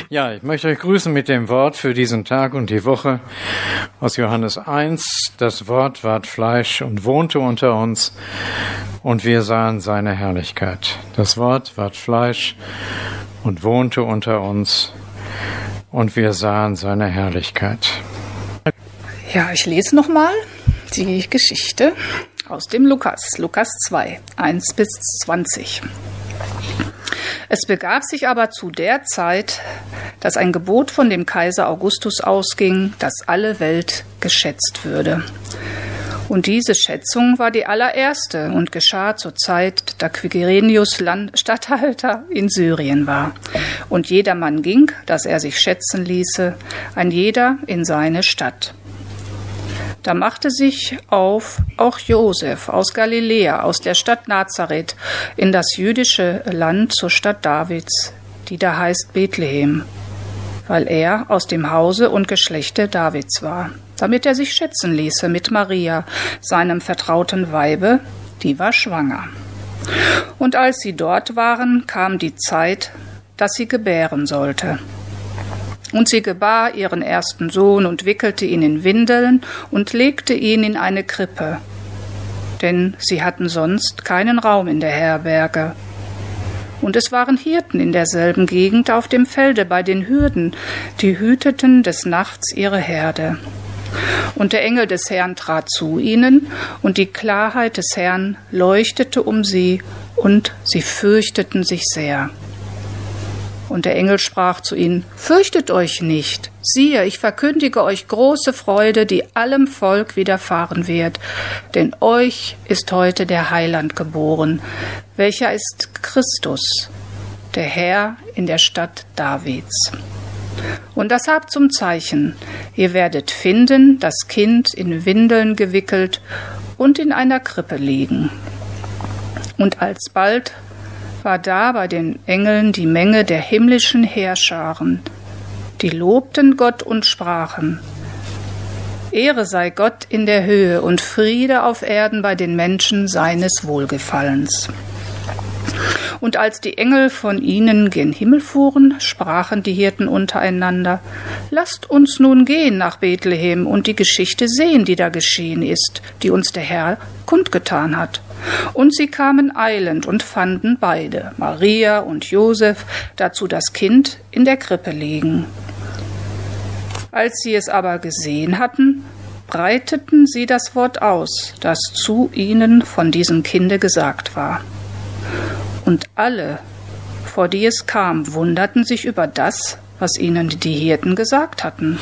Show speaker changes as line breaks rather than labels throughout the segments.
Ja, ich möchte euch grüßen mit dem Wort für diesen Tag und die Woche aus Johannes 1. Das Wort ward Fleisch und wohnte unter uns, und wir sahen seine Herrlichkeit. Das Wort ward Fleisch und wohnte unter uns, und wir sahen seine Herrlichkeit.
Ja, ich lese nochmal die Geschichte aus dem Lukas 2, 1 bis 20. Es begab sich aber zu der Zeit, dass ein Gebot von dem Kaiser Augustus ausging, dass alle Welt geschätzt würde. Und diese Schätzung war die allererste und geschah zur Zeit, da Quirinius Statthalter in Syrien war. Und jedermann ging, dass er sich schätzen ließe, ein jeder in seine Stadt. Da machte sich auf auch Josef aus Galiläa, aus der Stadt Nazareth, in das jüdische Land zur Stadt Davids, die da heißt Bethlehem, weil er aus dem Hause und Geschlechte Davids war, damit er sich schätzen ließe mit Maria, seinem vertrauten Weibe, die war schwanger. Und als sie dort waren, kam die Zeit, dass sie gebären sollte. Und sie gebar ihren ersten Sohn und wickelte ihn in Windeln und legte ihn in eine Krippe, denn sie hatten sonst keinen Raum in der Herberge. Und es waren Hirten in derselben Gegend auf dem Felde bei den Hürden, die hüteten des Nachts ihre Herde. Und der Engel des Herrn trat zu ihnen, und die Klarheit des Herrn leuchtete um sie, und sie fürchteten sich sehr. Und der Engel sprach zu ihnen: Fürchtet euch nicht, siehe, ich verkündige euch große Freude, die allem Volk widerfahren wird. Denn euch ist heute der Heiland geboren, welcher ist Christus, der Herr in der Stadt Davids. Und das habt zum Zeichen: Ihr werdet finden, das Kind in Windeln gewickelt und in einer Krippe liegen. Und alsbald war da bei den Engeln die Menge der himmlischen Heerscharen, die lobten Gott und sprachen: Ehre sei Gott in der Höhe und Friede auf Erden bei den Menschen seines Wohlgefallens. Und als die Engel von ihnen gen Himmel fuhren, sprachen die Hirten untereinander: Lasst uns nun gehen nach Bethlehem und die Geschichte sehen, die da geschehen ist, die uns der Herr kundgetan hat. Und sie kamen eilend und fanden beide, Maria und Josef, dazu das Kind in der Krippe liegen. Als sie es aber gesehen hatten, breiteten sie das Wort aus, das zu ihnen von diesem Kinde gesagt war. Und alle, vor die es kam, wunderten sich über das, was ihnen die Hirten gesagt hatten.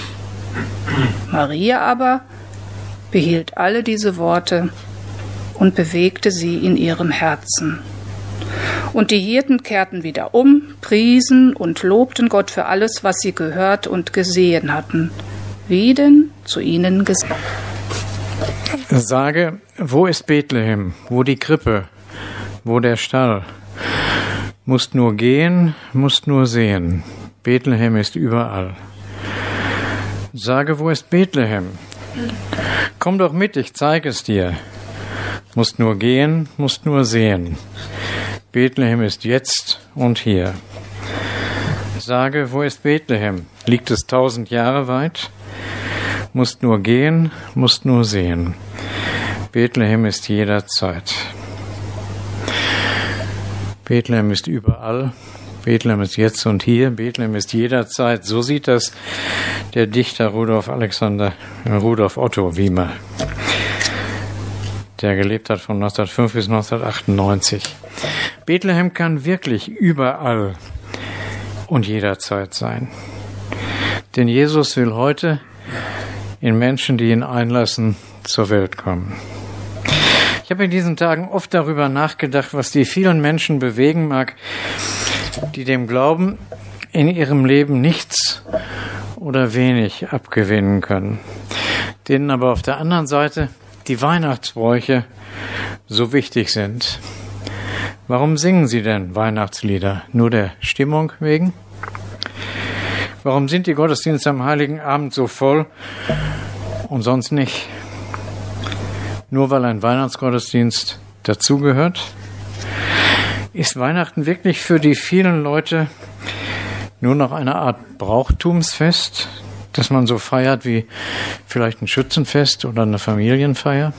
Maria aber behielt alle diese Worte und bewegte sie in ihrem Herzen. Und die Hirten kehrten wieder um, priesen und lobten Gott für alles, was sie gehört und gesehen hatten, wie denn zu ihnen gesagt.
Sage, wo ist Bethlehem, wo die Krippe, wo der Stall? Musst nur gehen, musst nur sehen. Bethlehem ist überall. Sage, wo ist Bethlehem? Komm doch mit, ich zeige es dir. Musst nur gehen, musst nur sehen. Bethlehem ist jetzt und hier. Sage, wo ist Bethlehem? Liegt es 1000 Jahre weit? Musst nur gehen, musst nur sehen. Bethlehem ist jederzeit. Bethlehem ist überall. Bethlehem ist jetzt und hier. Bethlehem ist jederzeit. So sieht das der Dichter Rudolf Otto Wiemer, der gelebt hat von 1905 bis 1998. Bethlehem kann wirklich überall und jederzeit sein. Denn Jesus will heute in Menschen, die ihn einlassen, zur Welt kommen. Ich habe in diesen Tagen oft darüber nachgedacht, was die vielen Menschen bewegen mag, die dem Glauben in ihrem Leben nichts oder wenig abgewinnen können, denen aber auf der anderen Seite die Weihnachtsbräuche so wichtig sind. Warum singen sie denn Weihnachtslieder? Nur der Stimmung wegen? Warum sind die Gottesdienste am Heiligen Abend so voll und sonst nicht? Nur weil ein Weihnachtsgottesdienst dazugehört? Ist Weihnachten wirklich für die vielen Leute, nur noch eine Art Brauchtumsfest, das man so feiert wie vielleicht ein Schützenfest oder eine Familienfeier?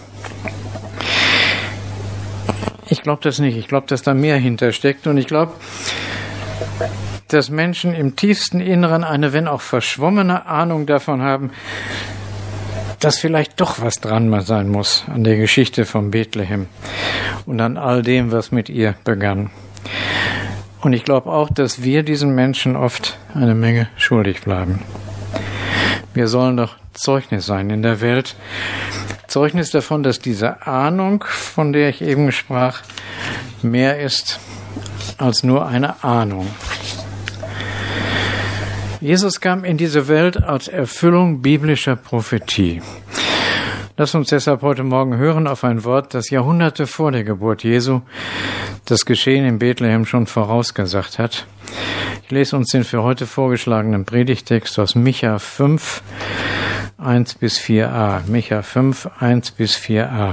Ich glaube das nicht. Ich glaube, dass da mehr hintersteckt. Und ich glaube, dass Menschen im tiefsten Inneren eine, wenn auch verschwommene Ahnung davon haben, dass vielleicht doch was dran sein muss an der Geschichte von Bethlehem und an all dem, was mit ihr begann. Und ich glaube auch, dass wir diesen Menschen oft eine Menge schuldig bleiben. Wir sollen doch Zeugnis sein in der Welt. Zeugnis davon, dass diese Ahnung, von der ich eben sprach, mehr ist als nur eine Ahnung. Jesus kam in diese Welt als Erfüllung biblischer Prophetie. Lass uns deshalb heute Morgen hören auf ein Wort, das Jahrhunderte vor der Geburt Jesu das Geschehen in Bethlehem schon vorausgesagt hat. Ich lese uns den für heute vorgeschlagenen Predigtext aus Micha 5, 1 bis 4a. Micha 5, 1 bis 4a.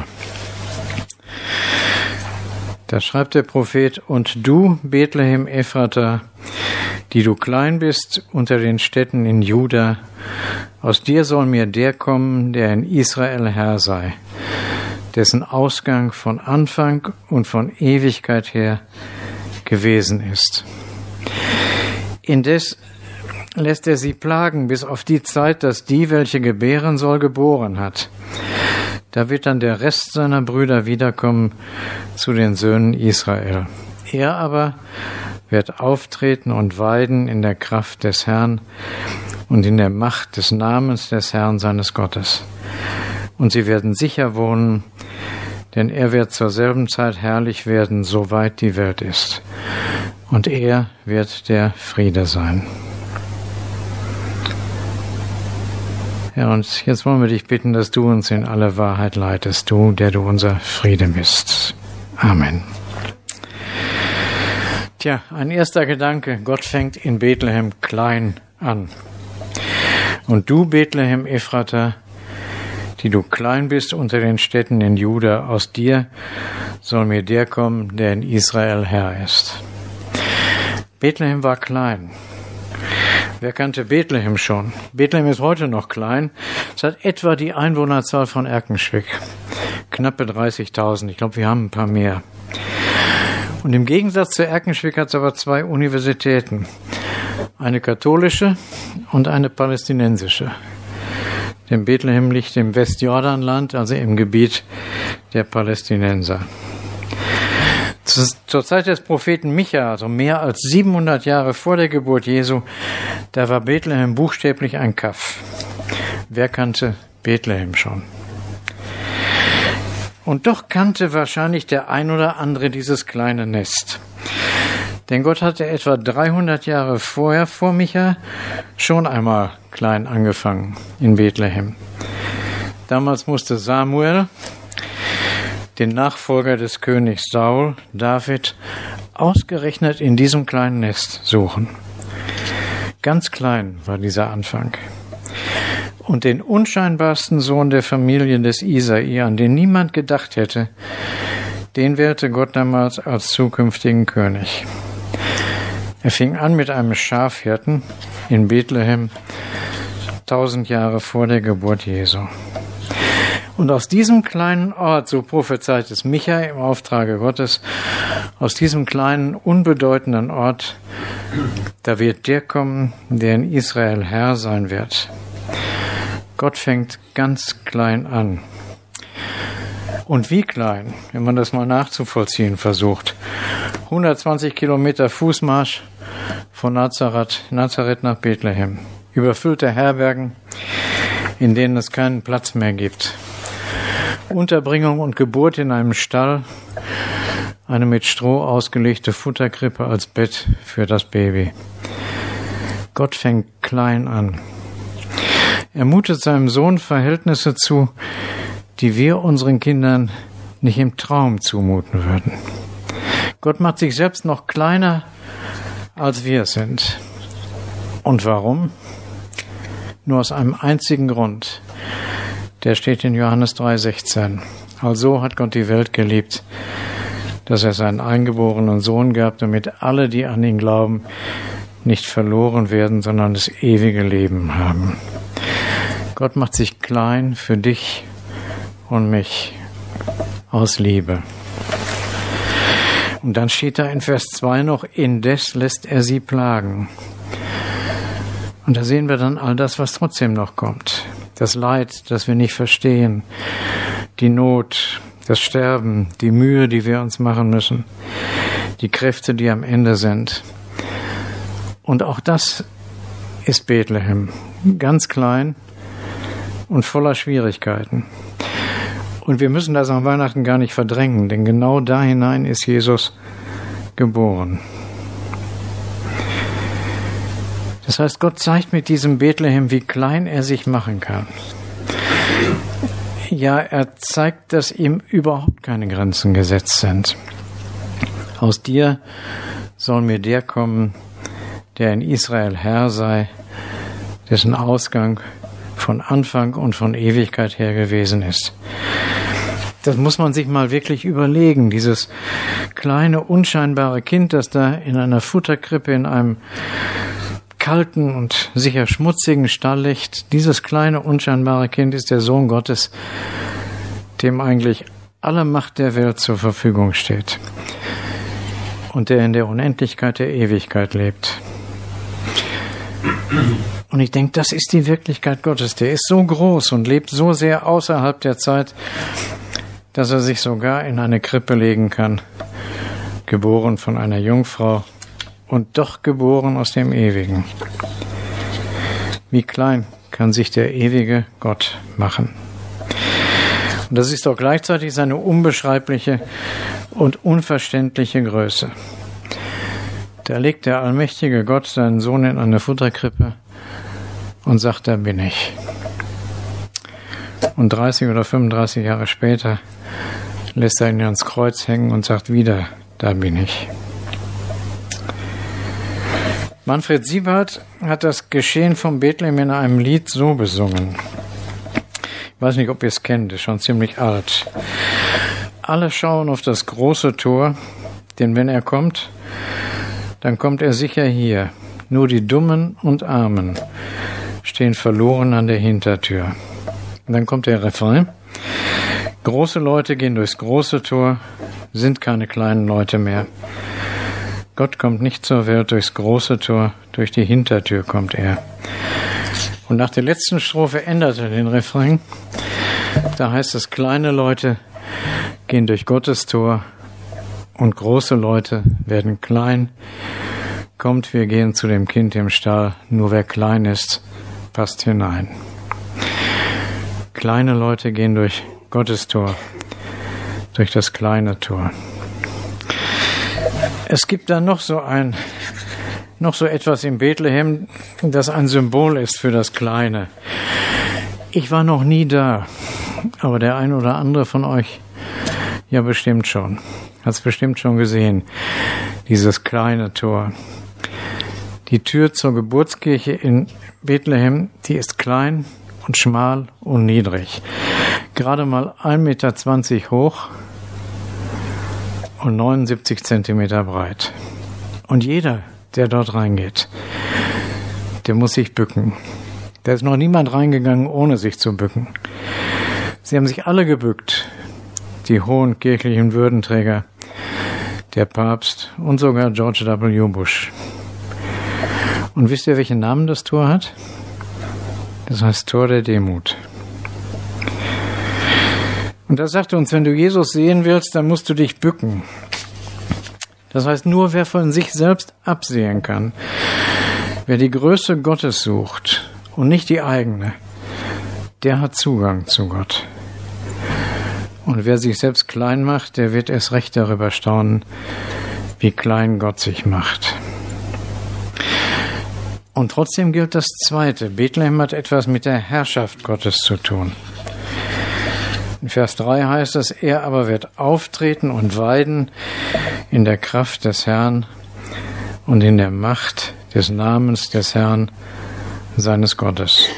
Da schreibt der Prophet: Und du, Bethlehem Ephrata, die du klein bist unter den Städten in Juda, aus dir soll mir der kommen, der in Israel Herr sei, dessen Ausgang von Anfang und von Ewigkeit her gewesen ist. Indes lässt er sie plagen bis auf die Zeit, dass die, welche gebären soll, geboren hat. Da wird dann der Rest seiner Brüder wiederkommen zu den Söhnen Israel. Er aber wird auftreten und weiden in der Kraft des Herrn und in der Macht des Namens des Herrn seines Gottes. Und sie werden sicher wohnen, denn er wird zur selben Zeit herrlich werden, soweit die Welt ist. Und er wird der Friede sein. Herr, und jetzt wollen wir dich bitten, dass du uns in alle Wahrheit leitest, du, der du unser Friede bist. Amen. Tja, ein erster Gedanke: Gott fängt in Bethlehem klein an. Und du, Bethlehem Ephrata, die du klein bist unter den Städten in Juda, aus dir soll mir der kommen, der in Israel Herr ist. Bethlehem war klein. Wer kannte Bethlehem schon? Bethlehem ist heute noch klein. Es hat etwa die Einwohnerzahl von Erkenschwick. Knappe 30.000. Ich glaube, wir haben ein paar mehr. Und im Gegensatz zu Erkenschwick hat es aber 2 Universitäten. Eine katholische und eine palästinensische. Denn Bethlehem liegt im Westjordanland, also im Gebiet der Palästinenser. Zur Zeit des Propheten Micha, also mehr als 700 Jahre vor der Geburt Jesu, da war Bethlehem buchstäblich ein Kaff. Wer kannte Bethlehem schon? Und doch kannte wahrscheinlich der ein oder andere dieses kleine Nest. Denn Gott hatte etwa 300 Jahre vorher, vor Micha, schon einmal klein angefangen in Bethlehem. Damals musste Samuel, den Nachfolger des Königs Saul, David, ausgerechnet in diesem kleinen Nest suchen. Ganz klein war dieser Anfang. Und den unscheinbarsten Sohn der Familie des Isai, an den niemand gedacht hätte, den wählte Gott damals als zukünftigen König. Er fing an mit einem Schafhirten in Bethlehem, 1000 Jahre vor der Geburt Jesu. Und aus diesem kleinen Ort, so prophezeit es Micha im Auftrage Gottes, aus diesem kleinen, unbedeutenden Ort, da wird der kommen, der in Israel Herr sein wird. Gott fängt ganz klein an. Und wie klein, wenn man das mal nachzuvollziehen versucht. 120 Kilometer Fußmarsch von Nazareth nach Bethlehem. Überfüllte Herbergen, in denen es keinen Platz mehr gibt. Unterbringung und Geburt in einem Stall, eine mit Stroh ausgelegte Futterkrippe als Bett für das Baby. Gott fängt klein an. Er mutet seinem Sohn Verhältnisse zu, die wir unseren Kindern nicht im Traum zumuten würden. Gott macht sich selbst noch kleiner, als wir es sind. Und warum? Nur aus einem einzigen Grund. Der steht in Johannes 3,16. Also hat Gott die Welt geliebt, dass er seinen eingeborenen Sohn gab, damit alle, die an ihn glauben, nicht verloren werden, sondern das ewige Leben haben. Gott macht sich klein für dich und mich aus Liebe. Und dann steht da in Vers 2 noch, indes lässt er sie plagen. Und da sehen wir dann all das, was trotzdem noch kommt. Das Leid, das wir nicht verstehen, die Not, das Sterben, die Mühe, die wir uns machen müssen, die Kräfte, die am Ende sind. Und auch das ist Bethlehem, ganz klein und voller Schwierigkeiten. Und wir müssen das an Weihnachten gar nicht verdrängen, denn genau da hinein ist Jesus geboren. Das heißt, Gott zeigt mit diesem Bethlehem, wie klein er sich machen kann. Ja, er zeigt, dass ihm überhaupt keine Grenzen gesetzt sind. Aus dir soll mir der kommen, der in Israel Herr sei, dessen Ausgang von Anfang und von Ewigkeit her gewesen ist. Das muss man sich mal wirklich überlegen. Dieses kleine, unscheinbare Kind, das da in einer Futterkrippe in einem kalten und sicher schmutzigen Stall liegt, dieses kleine, unscheinbare Kind ist der Sohn Gottes, dem eigentlich alle Macht der Welt zur Verfügung steht und der in der Unendlichkeit der Ewigkeit lebt. Und ich denke, das ist die Wirklichkeit Gottes. Der ist so groß und lebt so sehr außerhalb der Zeit, dass er sich sogar in eine Krippe legen kann, geboren von einer Jungfrau und doch geboren aus dem Ewigen. Wie klein kann sich der ewige Gott machen? Und das ist auch gleichzeitig seine unbeschreibliche und unverständliche Größe. Da legt der allmächtige Gott seinen Sohn in eine Futterkrippe und sagt, da bin ich. Und 30 oder 35 Jahre später lässt er ihn ans Kreuz hängen und sagt wieder, da bin ich. Manfred Siebert hat das Geschehen von Bethlehem in einem Lied so besungen. Ich weiß nicht, ob ihr es kennt, ist schon ziemlich alt. Alle schauen auf das große Tor, denn wenn er kommt, dann kommt er sicher hier. Nur die Dummen und Armen stehen verloren an der Hintertür. Und dann kommt der Refrain. Große Leute gehen durchs große Tor, sind keine kleinen Leute mehr. Gott kommt nicht zur Welt durchs große Tor, durch die Hintertür kommt er. Und nach der letzten Strophe ändert er den Refrain. Da heißt es, kleine Leute gehen durch Gottes Tor und große Leute werden klein. Kommt, wir gehen zu dem Kind im Stall, nur wer klein ist, passt hinein. Kleine Leute gehen durch Gottes Tor, durch das kleine Tor. Es gibt da noch so etwas in Bethlehem, das ein Symbol ist für das Kleine. Ich war noch nie da, aber der ein oder andere von euch ja bestimmt schon. Hat es bestimmt schon gesehen, dieses kleine Tor. Die Tür zur Geburtskirche in Bethlehem, die ist klein und schmal und niedrig. Gerade mal 1,20 Meter hoch und 79 Zentimeter breit. Und jeder, der dort reingeht, der muss sich bücken. Da ist noch niemand reingegangen, ohne sich zu bücken. Sie haben sich alle gebückt, die hohen kirchlichen Würdenträger, der Papst und sogar George W. Bush. Und wisst ihr, welchen Namen das Tor hat? Das heißt Tor der Demut. Und das sagt uns, wenn du Jesus sehen willst, dann musst du dich bücken. Das heißt, nur wer von sich selbst absehen kann, wer die Größe Gottes sucht und nicht die eigene, der hat Zugang zu Gott. Und wer sich selbst klein macht, der wird erst recht darüber staunen, wie klein Gott sich macht. Und trotzdem gilt das Zweite. Bethlehem hat etwas mit der Herrschaft Gottes zu tun. In Vers 3 heißt es, er aber wird auftreten und weiden in der Kraft des Herrn und in der Macht des Namens des Herrn, seines Gottes.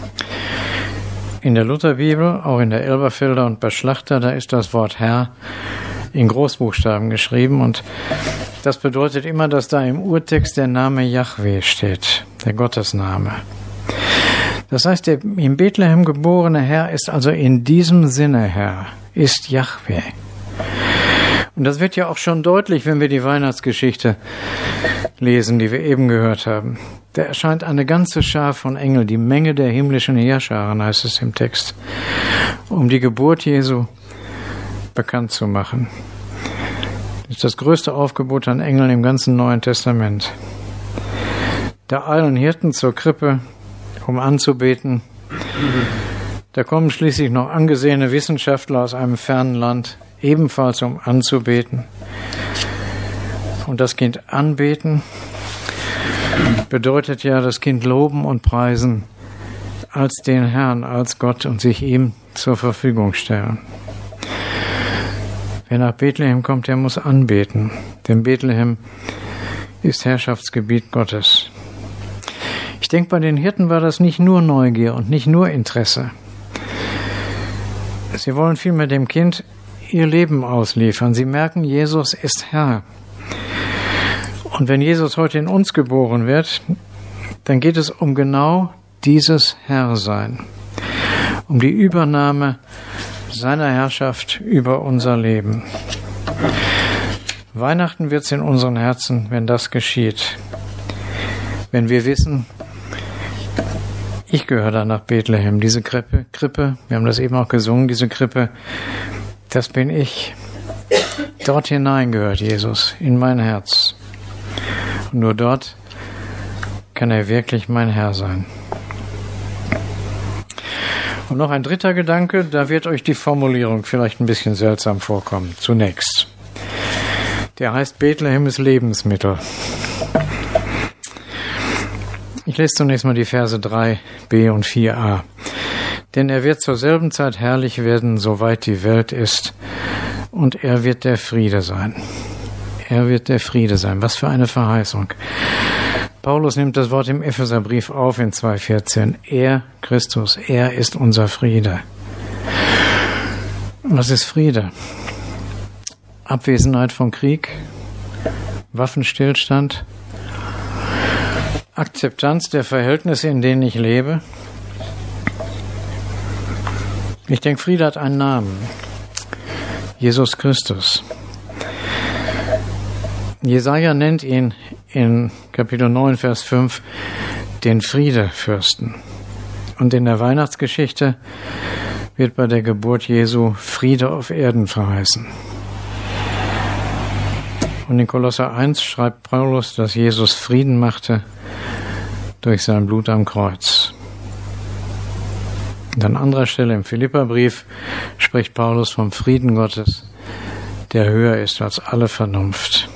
In der Lutherbibel, auch in der Elberfelder und bei Schlachter, da ist das Wort Herr in Großbuchstaben geschrieben und Das bedeutet immer, dass da im Urtext der Name Jahwe steht, der Gottesname. Das heißt, der in Bethlehem geborene Herr ist also in diesem Sinne Herr, ist Jahwe. Und das wird ja auch schon deutlich, wenn wir die Weihnachtsgeschichte lesen, die wir eben gehört haben. Da erscheint eine ganze Schar von Engeln, die Menge der himmlischen Heerscharen, heißt es im Text, um die Geburt Jesu bekannt zu machen. Das ist das größte Aufgebot an Engeln im ganzen Neuen Testament. Da eilen Hirten zur Krippe, um anzubeten. Da kommen schließlich noch angesehene Wissenschaftler aus einem fernen Land, ebenfalls um anzubeten. Und das Kind anbeten bedeutet ja das Kind loben und preisen als den Herrn, als Gott und sich ihm zur Verfügung stellen. Wer nach Bethlehem kommt, der muss anbeten, denn Bethlehem ist Herrschaftsgebiet Gottes. Ich denke, bei den Hirten war das nicht nur Neugier und nicht nur Interesse. Sie wollen vielmehr dem Kind ihr Leben ausliefern. Sie merken, Jesus ist Herr. Und wenn Jesus heute in uns geboren wird, dann geht es um genau dieses Herrsein, um die Übernahme seiner Herrschaft über unser Leben. Weihnachten wird es in unseren Herzen, wenn das geschieht. Wenn wir wissen, ich gehöre da nach Bethlehem, diese Krippe, wir haben das eben auch gesungen, diese Krippe, das bin ich. Dort hinein gehört Jesus, in mein Herz. Und nur dort kann er wirklich mein Herr sein. Und noch ein dritter Gedanke, da wird euch die Formulierung vielleicht ein bisschen seltsam vorkommen. Zunächst. Der heißt Bethlehem ist Lebensmittel. Ich lese zunächst mal die Verse 3b und 4a. Denn er wird zur selben Zeit herrlich werden, soweit die Welt ist, und er wird der Friede sein. Er wird der Friede sein. Was für eine Verheißung. Paulus nimmt das Wort im Epheserbrief auf in 2,14. Er, Christus, er ist unser Friede. Was ist Friede? Abwesenheit von Krieg, Waffenstillstand, Akzeptanz der Verhältnisse, in denen ich lebe. Ich denke, Friede hat einen Namen. Jesus Christus. Jesaja nennt ihn in Kapitel 9, Vers 5 den Friedefürsten. Und in der Weihnachtsgeschichte wird bei der Geburt Jesu Friede auf Erden verheißen. Und in Kolosser 1 schreibt Paulus, dass Jesus Frieden machte durch sein Blut am Kreuz. Und an anderer Stelle im Philipperbrief spricht Paulus vom Frieden Gottes, der höher ist als alle Vernunft.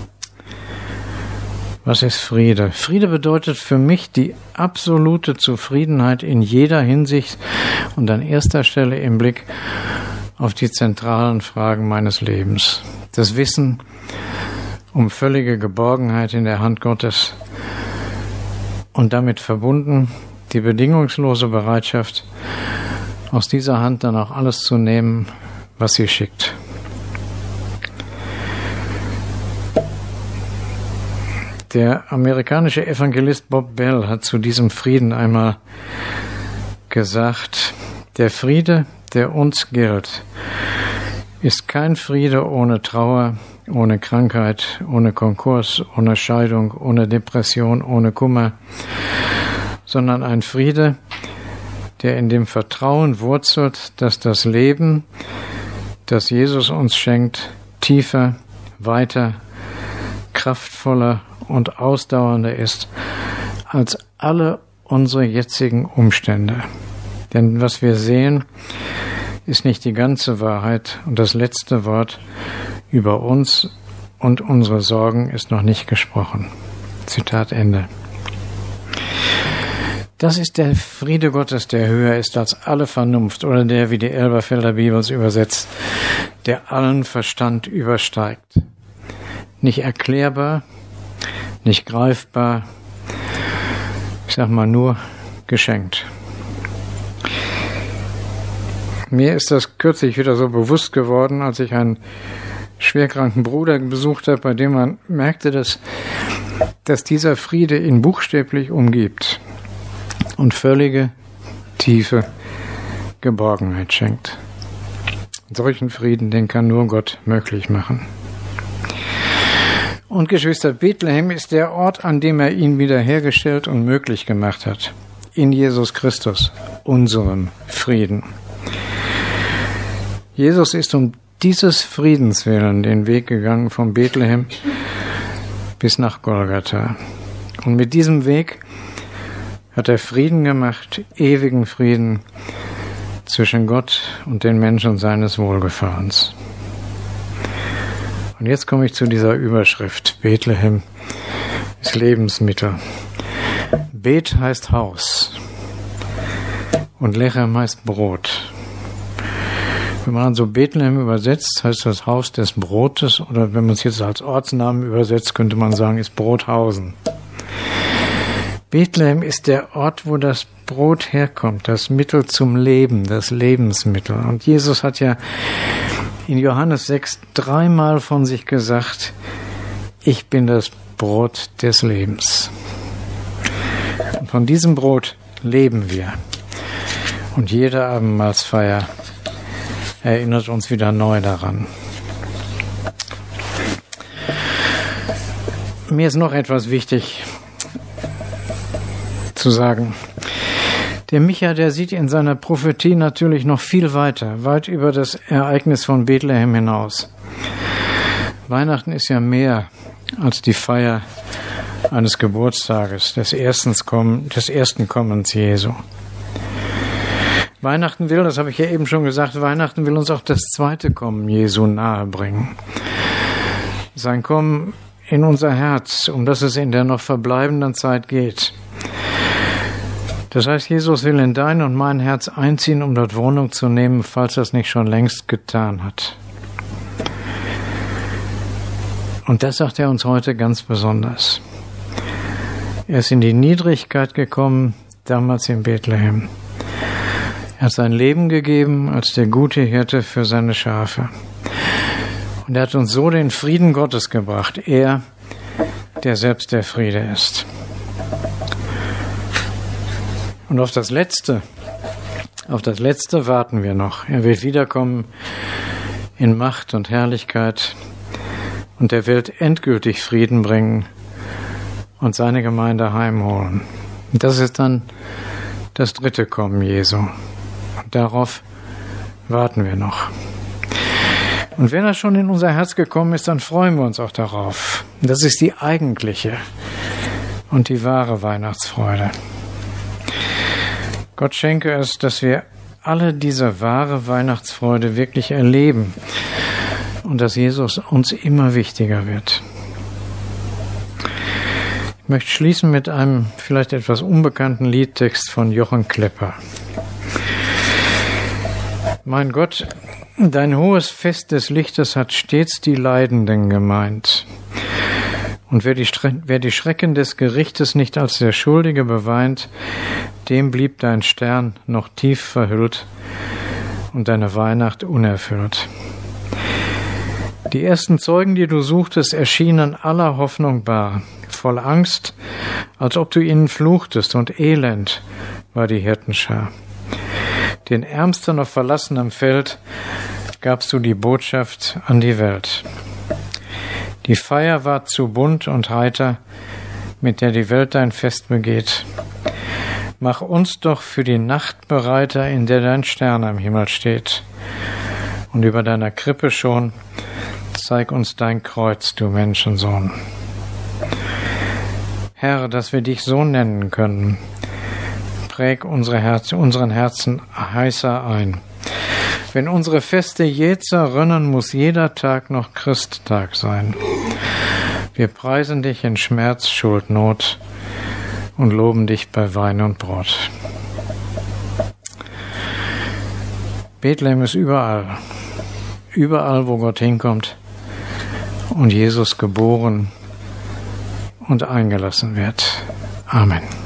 Was ist Friede? Friede bedeutet für mich die absolute Zufriedenheit in jeder Hinsicht und an erster Stelle im Blick auf die zentralen Fragen meines Lebens. Das Wissen um völlige Geborgenheit in der Hand Gottes und damit verbunden die bedingungslose Bereitschaft, aus dieser Hand dann auch alles zu nehmen, was sie schickt. Der amerikanische Evangelist Bob Bell hat zu diesem Frieden einmal gesagt, der Friede, der uns gilt, ist kein Friede ohne Trauer, ohne Krankheit, ohne Konkurs, ohne Scheidung, ohne Depression, ohne Kummer, sondern ein Friede, der in dem Vertrauen wurzelt, dass das Leben, das Jesus uns schenkt, tiefer, weiter, kraftvoller und ausdauernder ist als alle unsere jetzigen Umstände. Denn was wir sehen, ist nicht die ganze Wahrheit und das letzte Wort über uns und unsere Sorgen ist noch nicht gesprochen. Zitat Ende. Das ist der Friede Gottes, der höher ist als alle Vernunft oder der, wie die Elberfelder Bibel es übersetzt, der allen Verstand übersteigt. Nicht erklärbar, nicht greifbar, ich sag mal nur geschenkt. Mir ist das kürzlich wieder so bewusst geworden, als ich ein schwerkranken Bruder besucht habe, bei dem man merkte, dass dieser Friede ihn buchstäblich umgibt und völlige, tiefe Geborgenheit schenkt. Solchen Frieden, den kann nur Gott möglich machen. Und Geschwister, Bethlehem ist der Ort, an dem er ihn wiederhergestellt und möglich gemacht hat. In Jesus Christus, unserem Frieden. Jesus ist um dieses Friedens willen den Weg gegangen von Bethlehem bis nach Golgatha. Und mit diesem Weg hat er Frieden gemacht, ewigen Frieden zwischen Gott und den Menschen seines Wohlgefallens. Und jetzt komme ich zu dieser Überschrift. Bethlehem ist Lebensmittel. Bet heißt Haus und Lechem heißt Brot. Wenn man also Bethlehem übersetzt, heißt das Haus des Brotes, oder wenn man es jetzt als Ortsnamen übersetzt, könnte man sagen, ist Brothausen. Bethlehem ist der Ort, wo das Brot herkommt, das Mittel zum Leben, das Lebensmittel. Und Jesus hat ja in Johannes 6 dreimal von sich gesagt, ich bin das Brot des Lebens. Und von diesem Brot leben wir. Und jede Abendmahlsfeier erinnert uns wieder neu daran. Mir ist noch etwas wichtig zu sagen. Der Micha, der sieht in seiner Prophetie natürlich noch viel weiter, weit über das Ereignis von Bethlehem hinaus. Weihnachten ist ja mehr als die Feier eines Geburtstages, des ersten Kommens Jesu. Weihnachten will, das habe ich ja eben schon gesagt, Weihnachten will uns auch das zweite Kommen Jesu nahebringen. Sein Kommen in unser Herz, um das es in der noch verbleibenden Zeit geht. Das heißt, Jesus will in dein und mein Herz einziehen, um dort Wohnung zu nehmen, falls er es nicht schon längst getan hat. Und das sagt er uns heute ganz besonders. Er ist in die Niedrigkeit gekommen, damals in Bethlehem. Er hat sein Leben gegeben als der gute Hirte für seine Schafe. Und er hat uns so den Frieden Gottes gebracht. Er, der selbst der Friede ist. Und auf das Letzte warten wir noch. Er wird wiederkommen in Macht und Herrlichkeit und der Welt endgültig Frieden bringen und seine Gemeinde heimholen. Und das ist dann das dritte Kommen Jesu. Und darauf warten wir noch. Und wenn er schon in unser Herz gekommen ist, dann freuen wir uns auch darauf. Das ist die eigentliche und die wahre Weihnachtsfreude. Gott schenke es, dass wir alle diese wahre Weihnachtsfreude wirklich erleben und dass Jesus uns immer wichtiger wird. Ich möchte schließen mit einem vielleicht etwas unbekannten Liedtext von Jochen Klepper. Mein Gott, dein hohes Fest des Lichtes hat stets die Leidenden gemeint. Und wer die Schrecken des Gerichtes nicht als der Schuldige beweint, dem blieb dein Stern noch tief verhüllt und deine Weihnacht unerfüllt. Die ersten Zeugen, die du suchtest, erschienen aller Hoffnung bar, voll Angst, als ob du ihnen fluchtest, und elend war die Hirtenschar. Den Ärmsten auf verlassenem Feld gabst du die Botschaft an die Welt. Die Feier war zu bunt und heiter, mit der die Welt dein Fest begeht. Mach uns doch für die Nacht bereiter, in der dein Stern am Himmel steht. Und über deiner Krippe schon, zeig uns dein Kreuz, du Menschensohn. Herr, dass wir dich so nennen können, präg unseren Herzen heißer ein. Wenn unsere Feste je zerrinnen, muss jeder Tag noch Christtag sein. Wir preisen dich in Schmerz, Schuld, Not und loben dich bei Wein und Brot. Bethlehem ist überall, wo Gott hinkommt und Jesus geboren und eingelassen wird. Amen.